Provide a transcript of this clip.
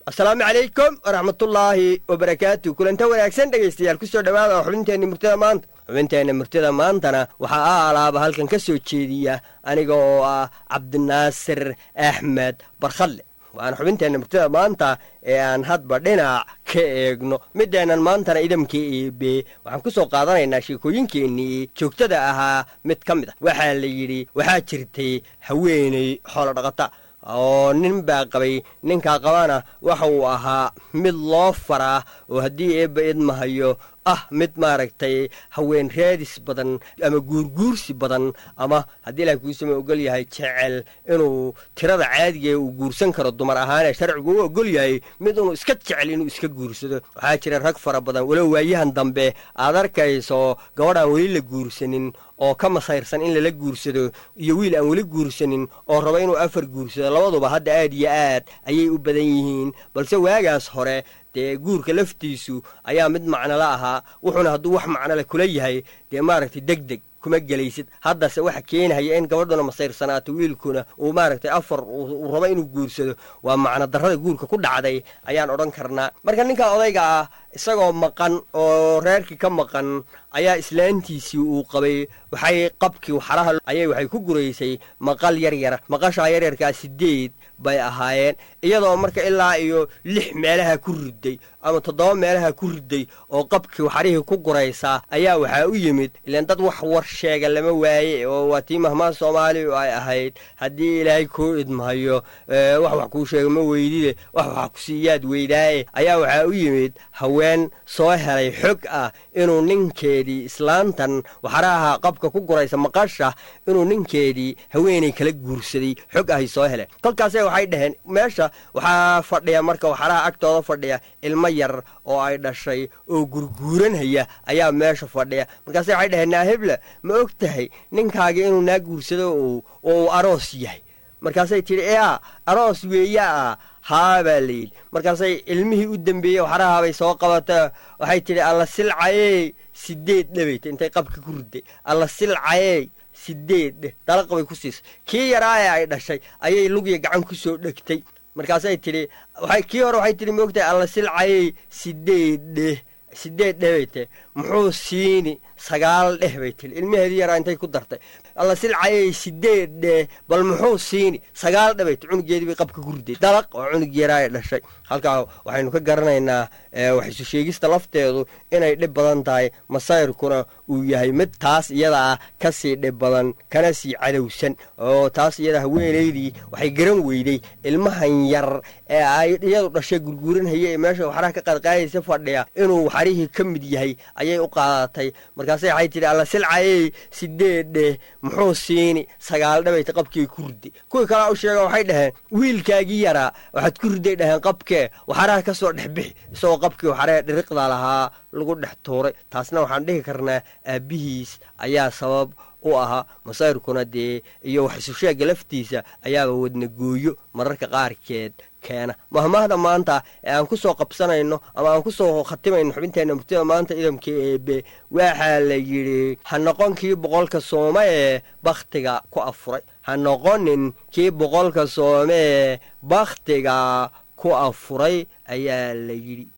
السلام عليكم ورحمة الله وبركاته. كلنتا wanaagsan dhageystayaal ku soo dhawaada xubinteena murtida maanta. xubinteena murtida maantana waxa alaaba halkan ka soo jeediya aniga oo ah Cabdinaasir Axmed Barkhalle. waan xubinteena murtida maanta ee aan hadba dhinac ka eegno mideenan maantana idamkii eebe waxaan ku soo qaadanaynaa sheekooyinkeenii joogtada ahaa mid ka mid ah. waxaa la yidhi waxaa jirtay haweeney xoolo dhaqata oo nin baa qabay ninkaa qabana waxa uu ahaa mid loo faraa oo haddii eebba idmahayo ah mid maaragtay haween raadis badan ama guurguursi badan ama haddii ilaah kuusama ogol yahay jecel inuu tirada caadiga uu guursan karo dumar ahaanee sharcigu u ogol yahay mid inuu iska jecel inuu iska guursado. waxaa jira rag fara badan walow waayahan dambe aad arkayso gabadhaan weli la guursanin oo ka masayrsan in lala guursado iyo wiil aan weli guursanin oo raba inuu 4 guursado. labaduba hadda aad iyo aad ayay u badan yihiin, balse waagaas hore dee guurka laftiisu ayaa mid macno la ahaa. wuxuuna hadduu wax macno le kula yahay dee maaragtay degdeg kuma gelaysid. haddase waxa keenaya in gabadhuna masayrsanaata wiilkuna uu maaragtay 4 uu rabo inuu guursado waa macno darrada guurka ku dhacday ayaan odhan karnaa. marka ninka odayga ah isagoo maqan oo reerkii ka maqan ayaa islaantiisii uu qabay waxay qabkii waxaraha waxay ku guraysay maqal yaryara. maqashaa yaryarkaa 8 bay ahaayeen, iyadoo marka ilaa iyo 6 meelaha ku riday ama 7 meelaha ku riday oo qabkii waxarihii ku guraysaa ayaa waxaa u yimid ilaan dad wax war sheega lama waaye oo waa tii mahmaan Soomaali oo ay ahayd haddii ilaahay kuu idmahayo wax kuu sheega ma weydide wax ku siiyaad weydaaye. ayaa waxaa u yimid haween soo helay xog ah inuu ninkeedii islaantan waxaraha qabka ku guraysa maqasha inuu ninkeedii haweenay kala guursaday xog ahay soo heleen. kolkaasay waxay dhaheen meesha waxaa fadhiya marka waxaraha agtooda fadhiya ilmo yar oo ay dhashay oo gurguuranhaya ayaa meesha fadhiya. markaasay waxay dhaheen naahibla ma og tahay ninkaagii inuu naa guursado oo aroos yahay? markaasay tidhi aroos weeyaa haa baa layidhi. markaasay ilmihii u dambeeyey waxarahabay soo qabata waxay tidhi alla silcayey 8 dhabayta intay qabka ku riday alla silcayey 8 dalaqbay ku siisay. kii yaraa ee ay dhashay ayay lugya gacan ku soo dhegtay. markaasay tidhi kii hore waxay tidhi moogtahay alla silcayey 8 dhabayte muxuu siini 9 dheh bay tiri. ilmaheedii yaraa intay ku dartay alla silcayey 8 dheh bal muxuu siini 9 dhabayte. cunugeedii bay qabka ku riday dalaq oo cunug yaraa ee dhashay. halkaa waxaynu ka garanaynaa wax isu sheegista lafteedu inay dhib badan tahay, masayrkuna uu yahay mid taas iyada ah ka sii dhib badan kana sii cadowsan. oo taas iyada haweenaydii waxay garan weyday ilmahan yar ee ay iyadu dhashay gurguuranhaya ee meesha waxaraha ka qadqaadaysa fadhiya inuu waxarihii ka mid yahay ayay u qaadatay. markaasay waxay tidhi alla silcayey 8 dheh muxuu siini 9 dhabayta qabkii ku riday. kuwii kalaa u sheega waxay dhaheen wiilkaagii yaraa waxaad ku riday dhaheen qabkee waxaraha ka soo dhexbixi isagoo qabkii waxaree dhiriqda lahaa lagu dhex tuuray. taasna waxaan dhihi karnaa aabbihiis ayaa sabab u ahaa. masayrkuna dee iyo wax isu sheega laftiisa ayaaba wadna gooyo mararka qaarkeed keena. mahmaahda maanta ee aan ku soo qabsanayno ama aan ku soo khatimayno xubinteena murtida maanta idamka eebe waxaa la yidhi ha noqon kii 100 soome ee bakhtiga ku afuray. ha noqonin kii 100 soome ee bakhtiga ku afuray ayaa la yidhi.